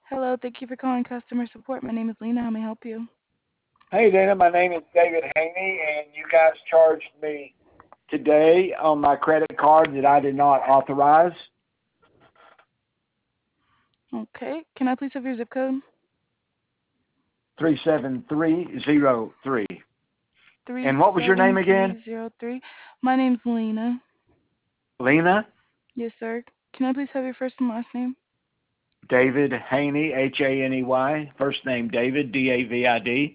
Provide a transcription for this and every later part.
Hello, thank you for calling customer support. My name is Lena. How may I help you? Hey, Dana, my name is David Haney, and you guys charged me today on my credit card that I did not authorize. Okay. Can I please have your zip code? 37303. And what was your name again? 37303. My name's Lena. Lena? Yes, sir. Can I please have your first and last name? David Haney, Haney. First name David, David.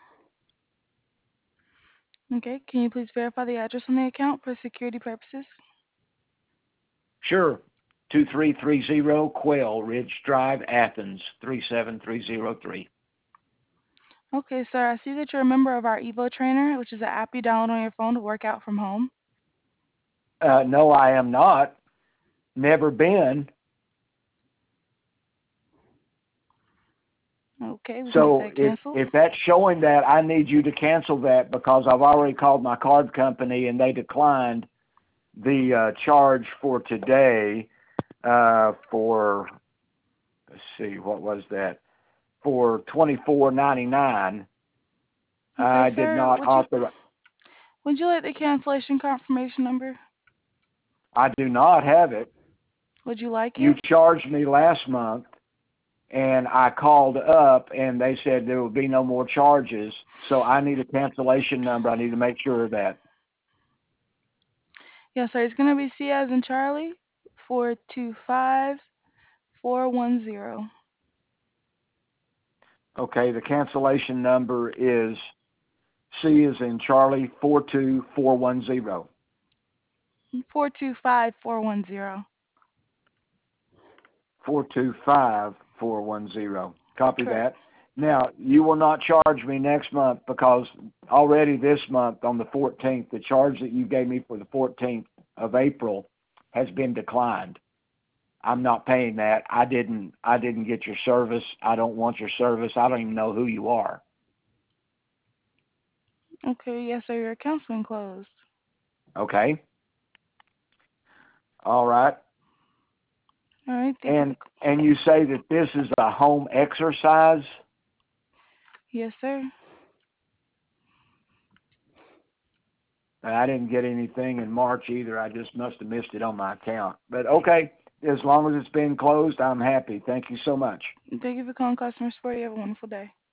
Okay. Can you please verify the address on the account for security purposes? Sure. 2330 Quail Ridge Drive, Athens, 37303. Okay, sir. I see that you're a member of our Evo Trainer, which is an app you download on your phone to work out from home. No, I am not. Never been. Okay, we can get So that if canceled. if that's showing that, I need you to cancel that because I've already called my card company and they declined the charge for today for, let's see, what was that, for $24.99. Okay, I did sir. not authorize. Would you like the cancellation confirmation number? I do not have it. Would you like You it? charged me last month, and I called up and they said there will be no more charges. So I need a cancellation number. I need to make sure of that. Yes, sir. It's gonna be C as in Charlie, 425410. Okay, the cancellation number is C is in Charlie 42410. 425410. 425410. Copy Correct. that. Now, you will not charge me next month because already this month on the 14th, the charge that you gave me for the 14th of April has been declined. I'm not paying that. I didn't get your service. I don't want your service. I don't even know who you are. Okay, yes, sir. Your account's been closed. Okay? All right. All right. Thank you for. And you say that this is a home exercise? Yes, sir. I didn't get anything in March either. I just must have missed it on my account. But okay, as long as it's been closed, I'm happy. Thank you so much. Thank you for calling customer support. You have a wonderful day.